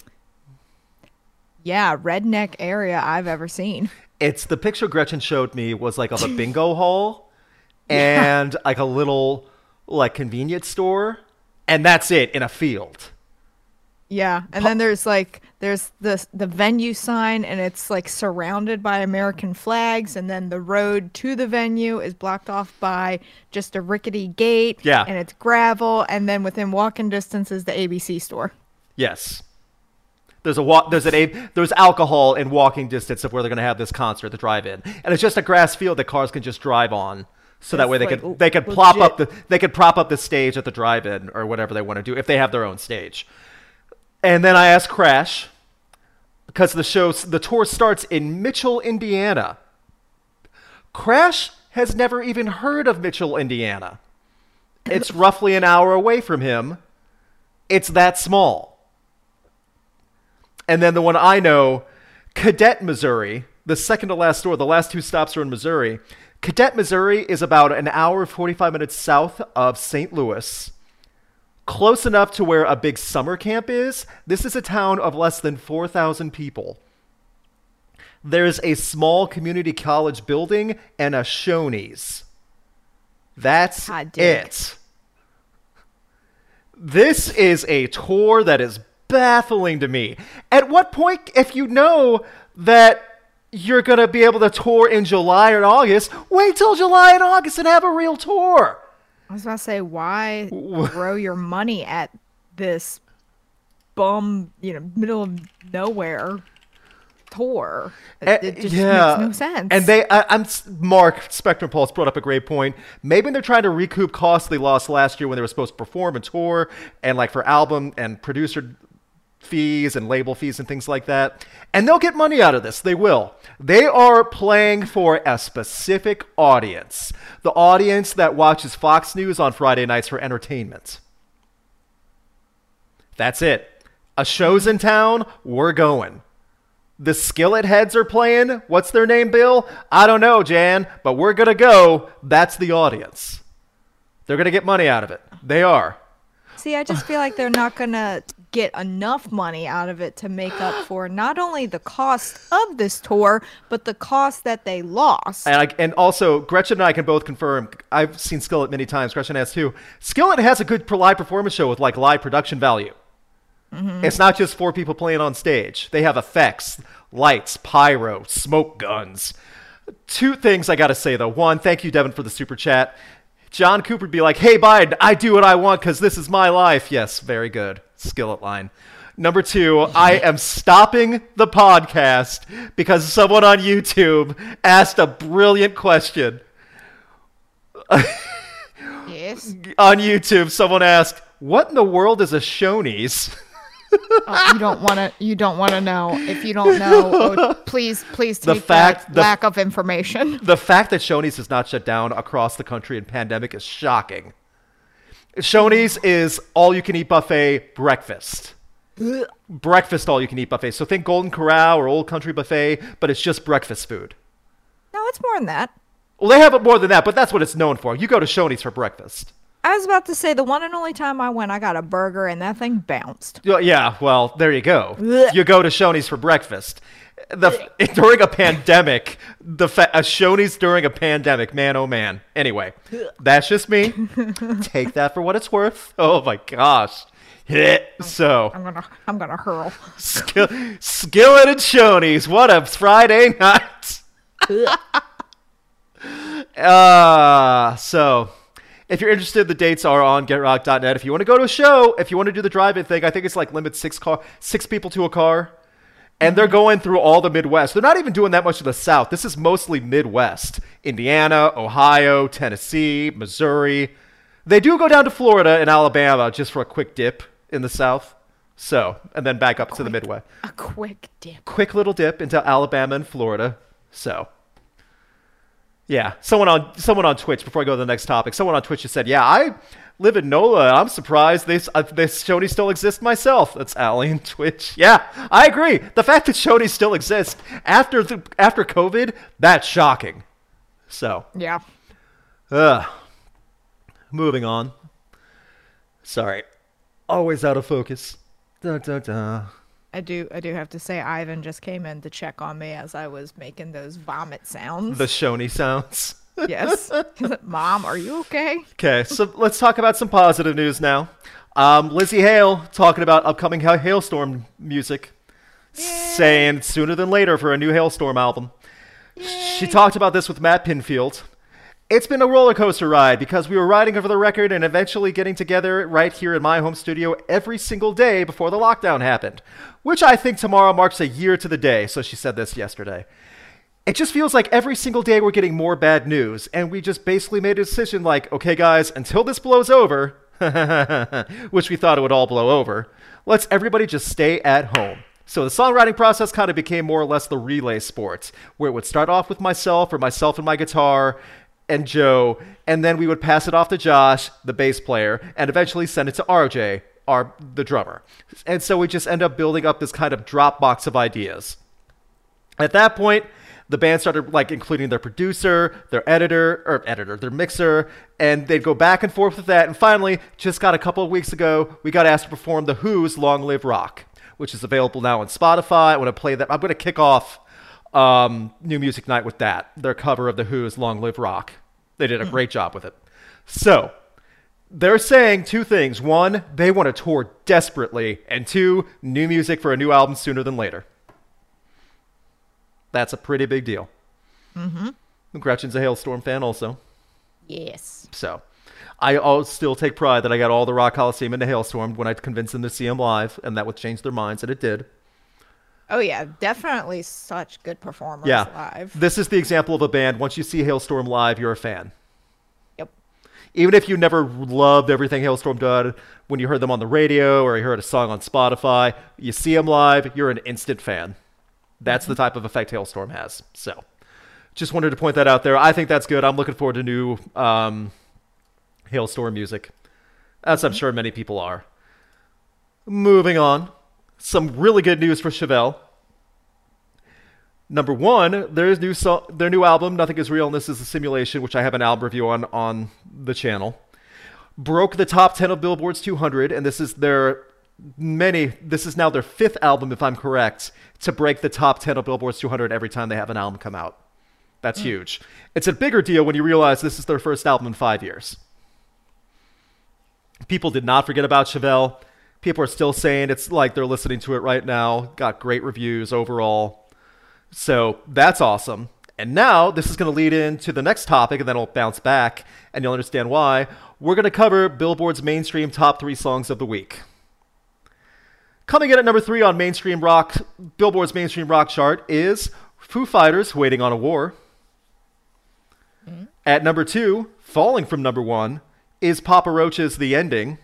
yeah, redneck area I've ever seen. It's the picture Gretchen showed me was like of a bingo hall and like a little like convenience store, and that's it in a field. Yeah, and then there's like there's the the venue sign, and it's like surrounded by American flags, and then the road to the venue is blocked off by just a rickety gate. Yeah. And it's gravel, and then within walking distance is the A B C store. Yes. There's a wa- there's an a- there's alcohol in walking distance of where they're going to have this concert, the drive-in, and it's just a grass field that cars can just drive on, so that It's way they like could they could l- plop up the legit. they could prop up the stage at the drive-in or whatever they want to do if they have their own stage. And then I asked Crash because the show the tour starts in Mitchell, Indiana. Crash has never even heard of Mitchell, Indiana. It's roughly an hour away from him. It's that small. And then the one I know, Cadet, Missouri, the second to last store, the last two stops are in Missouri. Cadet, Missouri is about an hour, forty-five minutes south of Saint Louis. Close enough to where a big summer camp is. This is a town of less than four thousand people. There's a small community college building and a Shoney's. That's Hot dick. it. This is a tour that is baffling to me. At what point, if you know that you're going to be able to tour in July or August, wait till July and August and have a real tour. I was about to say, why throw your money at this bum, you know, middle of nowhere tour? It, Uh, it just yeah. makes no sense. And they, I, I'm Mark Spectrum Pulse brought up a great point. Maybe they're trying to recoup costs they lost last year when they were supposed to perform and tour, and like for album and producer fees and label fees and things like that. And they'll get money out of this. They will. They are playing for a specific audience. The audience that watches Fox News on Friday nights for entertainment. That's it. A show's in town, we're going. The Skillet Heads are playing. What's their name, Bill? I don't know, Jan, but we're going to go. That's the audience. They're going to get money out of it. They are. See, I just feel like they're not gonna get enough money out of it to make up for not only the cost of this tour, but the cost that they lost. And, I, and also, Gretchen and I can both confirm, I've seen Skillet many times. Gretchen has too. Skillet has a good live performance show with like live production value. Mm-hmm. It's not just four people playing on stage. They have effects, lights, pyro, smoke guns. Two things I got to say, though. One, thank you, Devin, for the super chat. John Cooper would be like, hey, Biden, I do what I want because this is my life. Yes, very good. Skillet line. Number two, I am stopping the podcast because someone on YouTube asked a brilliant question. Yes. On YouTube, someone asked, what in the world is a Shoney's? Oh, you don't want to. You don't want to know. If you don't know, oh, please, please The take fact- that the- lack of information. The fact that Shoney's is not shut down across the country in pandemic is shocking. Shoney's is all-you-can-eat buffet breakfast. Breakfast all-you-can-eat buffet. So think Golden Corral or Old Country Buffet, but it's just breakfast food. No, it's more than that. Well, they have it more than that, but that's what it's known for. You go to Shoney's for breakfast. I was about to say the one and only time I went, I got a burger and that thing bounced. Yeah, Yeah, well, there you go. Ugh. You go to Shoney's for breakfast. The during a pandemic, the fa- a Shoney's during a pandemic, man, oh man. Anyway, that's just me. Take that for what it's worth. Oh my gosh. So, I'm gonna, I'm gonna hurl. Skill- Skillet and Shoney's. What a Friday night. uh, so, if you're interested, the dates are on get rock dot net. If you want to go to a show, if you want to do the drive-in thing, I think it's like limit six car, six people to a car. And they're going through all the Midwest. They're not even doing that much of the South. This is mostly Midwest. Indiana, Ohio, Tennessee, Missouri. They do go down to Florida and Alabama just for a quick dip in the South. So, and then back up quick, to the Midwest. A quick dip. Quick little dip into Alabama and Florida. So, yeah. Someone on someone on Twitch, before I go to the next topic, someone on Twitch just said, yeah, I live in NOLA, and I'm surprised this, uh, this Shoney still exists myself. That's Allie on Twitch. Yeah, I agree. The fact that Shoney still exists after the, after COVID, that's shocking. So, Yeah. uh, moving on. Sorry. Always out of focus. Da, da, da. I do I do have to say Ivan just came in to check on me as I was making those vomit sounds. The Shoney sounds. Yes. He's like, Mom, are you okay? Okay, so let's talk about some positive news now. Um, Lizzie Hale talking about upcoming ha- Hailstorm music, saying sooner than later for a new Hailstorm album. She talked about this with Matt Pinfield. It's been a roller coaster ride because we were riding over the record and eventually getting together right here in my home studio every single day before the lockdown happened, which I think tomorrow marks a year to the day. So she said this yesterday. It just feels like every single day we're getting more bad news, and we just basically made a decision like, okay, guys, until this blows over, which we thought it would all blow over, let's everybody just stay at home. So the songwriting process kind of became more or less the relay sport, where it would start off with myself or myself and my guitar and Joe, and then we would pass it off to Josh, the bass player, and eventually send it to R J, our the drummer. And so we just end up building up this kind of Dropbox of ideas. At that point, the band started like including their producer, their editor, or editor, their mixer, and they'd go back and forth with that. And finally, just got a couple of weeks ago, we got asked to perform The Who's Long Live Rock, which is available now on Spotify. I want to play that. I'm going to kick off um, New Music Night with that, their cover of The Who's Long Live Rock. They did a great job with it. So, they're saying two things. One, they want to tour desperately. And two, new music for a new album sooner than later. That's a pretty big deal. Mm-hmm. Gretchen's a Hailstorm fan also. Yes. So, I I'll still take pride that I got all the Rock Coliseum into Hailstorm when I convinced them to see them live, and that would change their minds, and it did. Oh, yeah. Definitely such good performers Yeah. live. This is the example of a band. Once you see Hailstorm live, you're a fan. Yep. Even if you never loved everything Hailstorm did, when you heard them on the radio or you heard a song on Spotify, you see them live, you're an instant fan. That's the type of effect Hailstorm has. So, just wanted to point that out there. I think that's good. I'm looking forward to new um, Hailstorm music, as I'm sure many people are. Moving on. Some really good news for Chevelle. Number one, their new so- their new album, Nothing Is Real and This Is a Simulation, which I have an album review on on the channel, broke the top ten of Billboard's two hundred, and this is their many. This is now their fifth album, if I'm correct, to break the top ten of Billboard's two hundred every time they have an album come out. That's mm. huge. It's a bigger deal when you realize this is their first album in five years. People did not forget about Chevelle. People are still saying it's like they're listening to it right now. Got great reviews overall. So that's awesome. And now this is going to lead into the next topic, and then I'll bounce back, and you'll understand why. We're going to cover Billboard's mainstream top three songs of the week. Coming in at number three on mainstream rock, Billboard's mainstream rock chart is Foo Fighters' Waiting on a War. Mm-hmm. At number two, falling from number one, is Papa Roach's The Ending.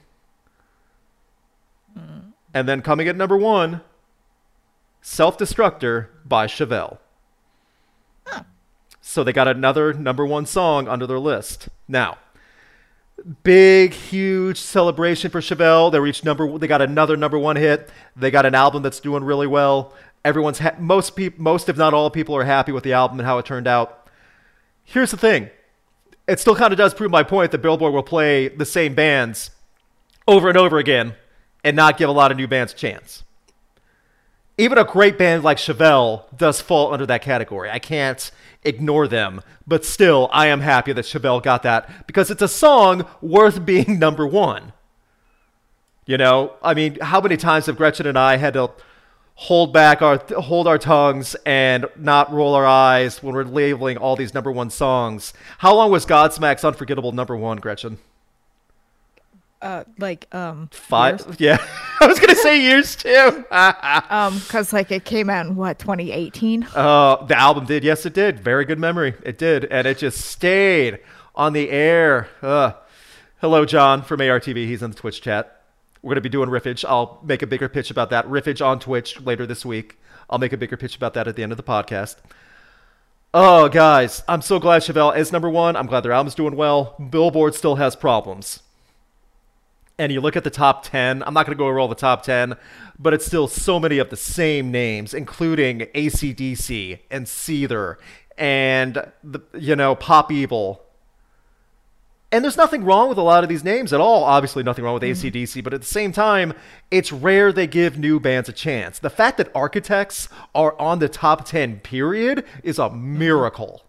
Mm-hmm. And then coming at number one, Self-Destructor by Chevelle. Huh. So they got another number one song under their list. Now, big, huge celebration for Chevelle. They reached number. They got another number one hit. They got an album that's doing really well. Everyone's ha- most people, most if not all people, are happy with the album and how it turned out. Here's the thing: it still kind of does prove my point that Billboard will play the same bands over and over again and not give a lot of new bands a chance. Even a great band like Chevelle does fall under that category. I can't ignore them. But still, I am happy that Chevelle got that because it's a song worth being number one. You know, I mean, how many times have Gretchen and I had to hold back our, hold our tongues and not roll our eyes when we're labeling all these number one songs? How long was Godsmack's Unforgettable number one, Gretchen? Uh, like um, Five? years. Yeah. I was going to say years too. um, because like it came out in what twenty eighteen. Uh, the album did. Yes, it did. Very good memory. It did. And it just stayed on the air. Uh, hello, John from A R T V. He's in the Twitch chat. We're going to be doing Riffage. I'll make a bigger pitch about that. Riffage on Twitch later this week. I'll make a bigger pitch about that at the end of the podcast. Oh, guys, I'm so glad Chevelle is number one. I'm glad their album's doing well. Billboard still has problems. And you look at the top ten. I'm not going to go over all the top ten, but it's still so many of the same names, including A C D C and Seether and, the, you know, Pop Evil. And there's nothing wrong with a lot of these names at all. Obviously, nothing wrong with mm-hmm. A C D C, but at the same time, it's rare they give new bands a chance. The fact that Architects are on the top ten, period, is a miracle.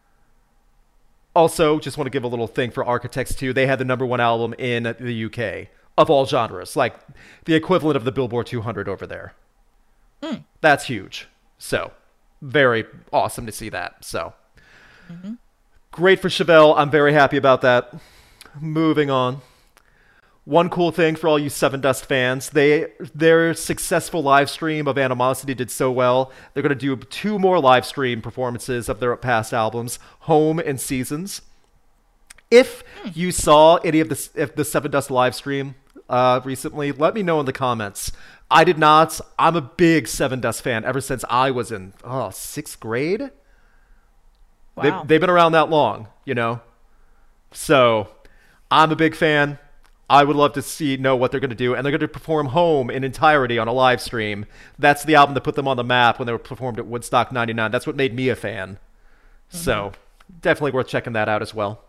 Also, just want to give a little thing for Architects, too. They had the number one album in the U K of all genres, like the equivalent of the Billboard two hundred over there. Mm. That's huge. So, very awesome to see that. So. Mm-hmm. Great for Chevelle. I'm very happy about that. Moving on. One cool thing for all you Seven Dust fans, they their successful live stream of Animosity did so well. They're going to do two more live stream performances of their past albums, Home and Seasons. If you saw any of the, if the Seven Dust live stream uh, recently, let me know in the comments. I did not. I'm a big Seven Dust fan ever since I was in oh, sixth grade. Wow. They, they've been around that long, you know? So, I'm a big fan. I would love to see, know what they're going to do. And they're going to perform Home in entirety on a live stream. That's the album that put them on the map when they were performed at Woodstock ninety-nine. That's what made me a fan. Mm-hmm. So, definitely worth checking that out as well.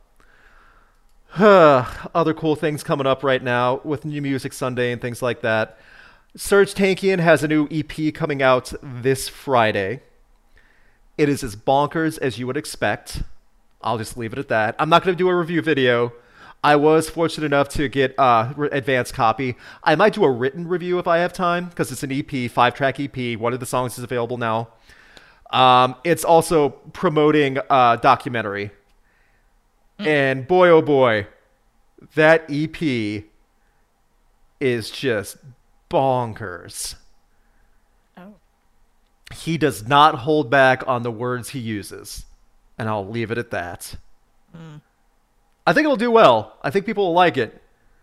Other cool things coming up right now with New Music Sunday and things like that. Serj Tankian has a new E P coming out this Friday. It is as bonkers as you would expect. I'll just leave it at that. I'm not going to do a review video. I was fortunate enough to get uh, an advanced copy. I might do a written review if I have time, because it's an E P, five-track E P. One of the songs is available now. Um, it's also promoting a documentary. Mm. And boy, oh boy, that E P is just bonkers. He does not hold back on the words he uses. And I'll leave it at that. Mm. I think it'll do well. I think people will like it.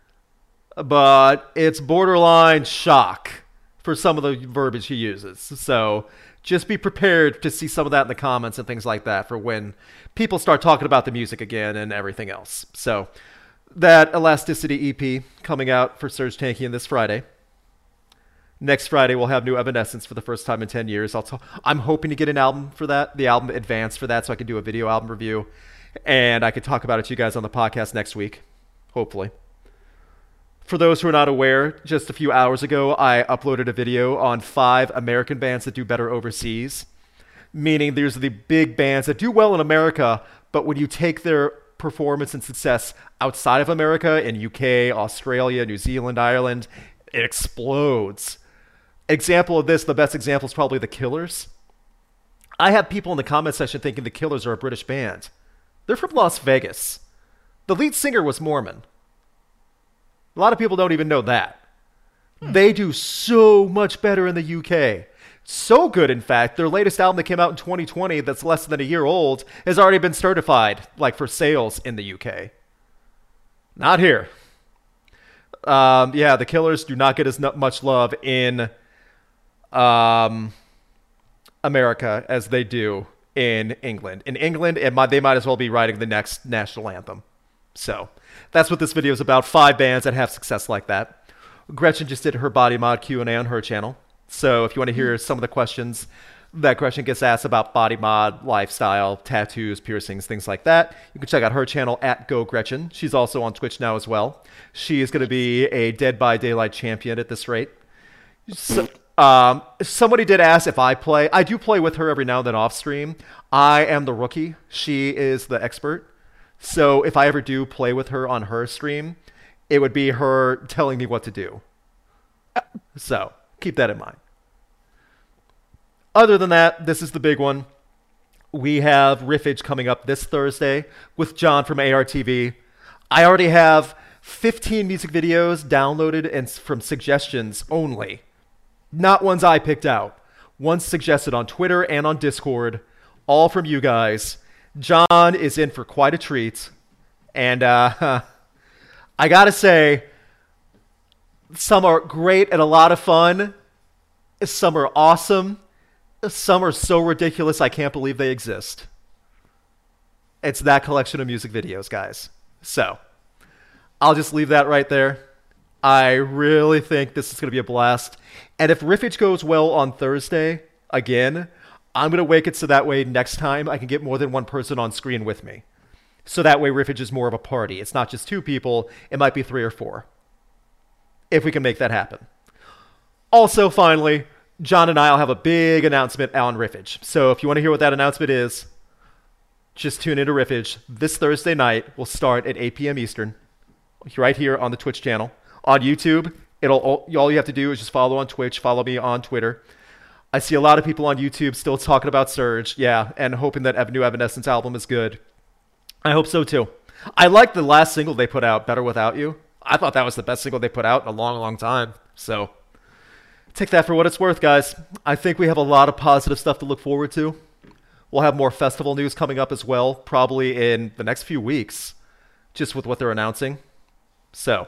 But it's borderline shock for some of the verbiage he uses. So just be prepared to see some of that in the comments and things like that for when people start talking about the music again and everything else. So that Elasticity E P coming out for Serj Tankian this Friday. Next Friday, we'll have new Evanescence for the first time in ten years. I'll t- I'm hoping to get an album for that, the album advanced for that, so I can do a video album review. And I could talk about it to you guys on the podcast next week, hopefully. For those who are not aware, just a few hours ago, I uploaded a video on five American bands that do better overseas. Meaning there's the big bands that do well in America, but when you take their performance and success outside of America, in U K, Australia, New Zealand, Ireland, it explodes. Example of this, the best example is probably The Killers. I have people in the comment section thinking The Killers are a British band. They're from Las Vegas. The lead singer was Mormon. A lot of people don't even know that. Hmm. They do so much better in the U K. So good, in fact, their latest album that came out in twenty twenty that's less than a year old has already been certified, like, for sales in the U K. Not here. Um, yeah, The Killers do not get as much love in um, America as they do in England. In England, it might, they might as well be writing the next national anthem. So that's what this video is about. Five bands that have success like that. Gretchen just did her Body Mod Q and A on her channel. So if you want to hear some of the questions that Gretchen gets asked about body mod, lifestyle, tattoos, piercings, things like that, you can check out her channel at Go Gretchen. She's also on Twitch now as well. She is going to be a Dead by Daylight champion at this rate. So, um, somebody did ask if I play. I do play with her every now and then off stream. I am the rookie. She is the expert. So if I ever do play with her on her stream, it would be her telling me what to do. So keep that in mind. Other than that, this is the big one. We have Riffage coming up this Thursday with John from A R T V. I already have fifteen music videos downloaded and s- from suggestions only. Not ones I picked out. Ones suggested on Twitter and on Discord. All from you guys. John is in for quite a treat. And uh, I gotta say, some are great and a lot of fun. Some are awesome. Some are so ridiculous I can't believe they exist. It's that collection of music videos, guys. So, I'll just leave that right there. I really think this is going to be a blast. And if Riffage goes well on Thursday, again, I'm going to wake it so that way next time I can get more than one person on screen with me. So that way Riffage is more of a party. It's not just two people. It might be three or four. If we can make that happen. Also, finally, John and I will have a big announcement on Riffage. So if you want to hear what that announcement is, just tune into Riffage. This Thursday night will start at eight p.m. Eastern. Right here on the Twitch channel. On YouTube, it'll all you have to do is just follow on Twitch, follow me on Twitter. I see a lot of people on YouTube still talking about Surge, yeah, and hoping that Ev- new Evanescence album is good. I hope so too. I like the last single they put out, Better Without You. I thought that was the best single they put out in a long, long time. So, take that for what it's worth, guys. I think we have a lot of positive stuff to look forward to. We'll have more festival news coming up as well, probably in the next few weeks, just with what they're announcing. So,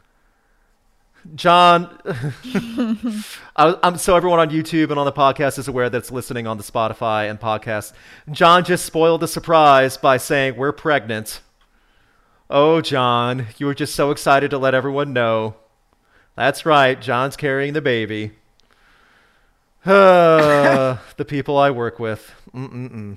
John, I, I'm so everyone on YouTube and on the podcast is aware that's listening on the Spotify and podcast. John just spoiled the surprise by saying we're pregnant. Oh, John, you were just so excited to let everyone know. That's right, John's carrying the baby. Uh, the people I work with. Mm-mm-mm.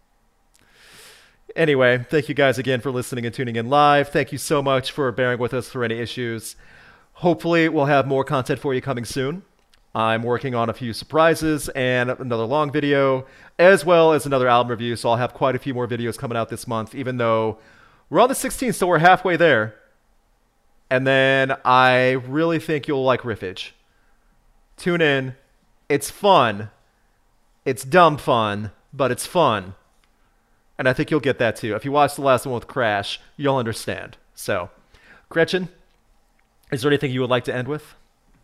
Anyway, thank you guys again for listening and tuning in live. Thank you so much for bearing with us through any issues. Hopefully, we'll have more content for you coming soon. I'm working on a few surprises and another long video, as well as another album review, so I'll have quite a few more videos coming out this month, even though we're on the sixteenth, so we're halfway there. And then I really think you'll like Riffage. Tune in. It's fun. It's dumb fun, but it's fun. And I think you'll get that too. If you watch the last one with Crash, you'll understand. So, Gretchen, is there anything you would like to end with?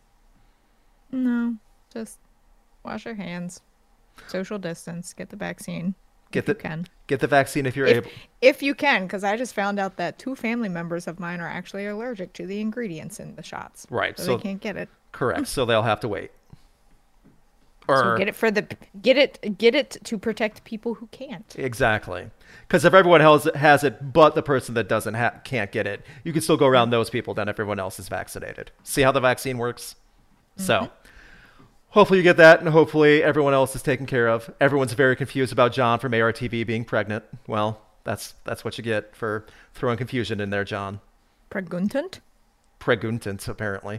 No, just wash your hands, social distance, get the vaccine. Get if the you can. Get the vaccine if you're If, able. if you can, because I just found out that two family members of mine are actually allergic to the ingredients in the shots. Right, So, so- they can't get it. Correct. So they'll have to wait. Or So get it for the get it get it to protect people who can't. exactly. Because if everyone else has it, but the person that doesn't ha- can't get it, you can still go around those people. Then everyone else is vaccinated. See how the vaccine works? So, hopefully you get that, and hopefully everyone else is taken care of. Everyone's very confused about John from A R T V being pregnant. Well, that's that's what you get for throwing confusion in there, John. Preguntant? Preguntant, apparently.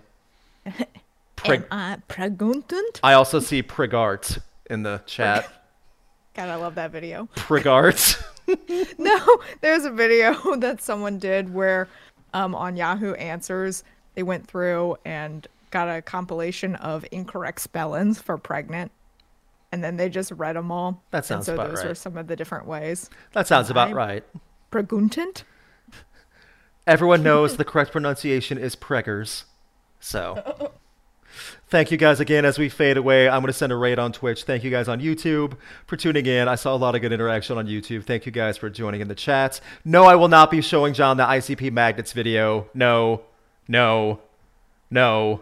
Preg- Am I preguntant? I also see Prigart in the chat. God, I love that video. Prigart. No, there's a video that someone did where um, on Yahoo Answers, they went through and got a compilation of incorrect spellings for pregnant. And then they just read them all. That sounds and so about those right. were some of the different ways. That sounds about I'm- right. Preguntant? Everyone knows the correct pronunciation is Preggers. So, thank you guys again as we fade away. I'm going to send a raid on Twitch. Thank you guys on YouTube for tuning in. I saw a lot of good interaction on YouTube. Thank you guys for joining in the chats. No, I will not be showing John the I C P Magnets video. No, no, no.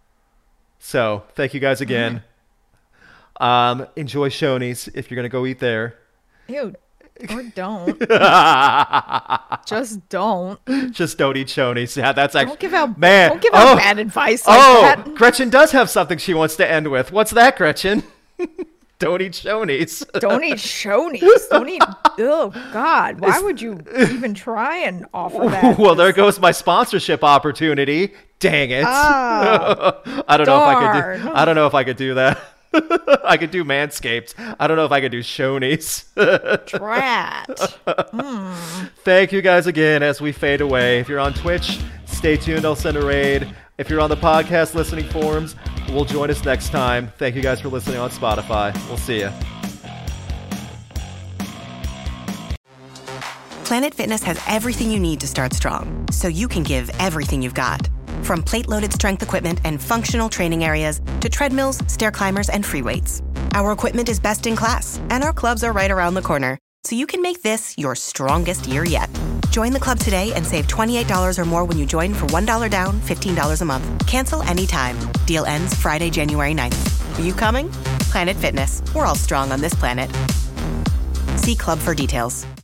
So, thank you guys again. Um, enjoy Shoney's if you're going to go eat there. Ew. Or don't. Just don't. Just don't eat Shoney's. Yeah, that's actually... Don't give out, Man. don't give out Oh. bad advice like Oh, that. Gretchen does have something she wants to end with. What's that, Gretchen? Don't eat Shoney's. Don't eat Shoney's. Don't eat. Oh God! Why would you even try and offer that? Well, there goes my sponsorship opportunity. Dang it! Ah, I don't know if I could. Do, darn. I don't know if I could do that. I could do Manscaped. I don't know if I could do Shoney's. Drat. Thank you guys again as we fade away. If you're on Twitch, stay tuned. I'll send a raid. If you're on the podcast listening forums, we'll join us next time. Thank you guys for listening on Spotify. We'll see you. Planet Fitness has everything you need to start strong, so you can give everything you've got. From plate-loaded strength equipment and functional training areas to treadmills, stair climbers, and free weights. Our equipment is best in class, and our clubs are right around the corner, so you can make this your strongest year yet. Join the club today and save twenty-eight dollars or more when you join for one dollar down, fifteen dollars a month. Cancel anytime. Deal ends Friday, January ninth. Are you coming? Planet Fitness. We're all strong on this planet. See club for details.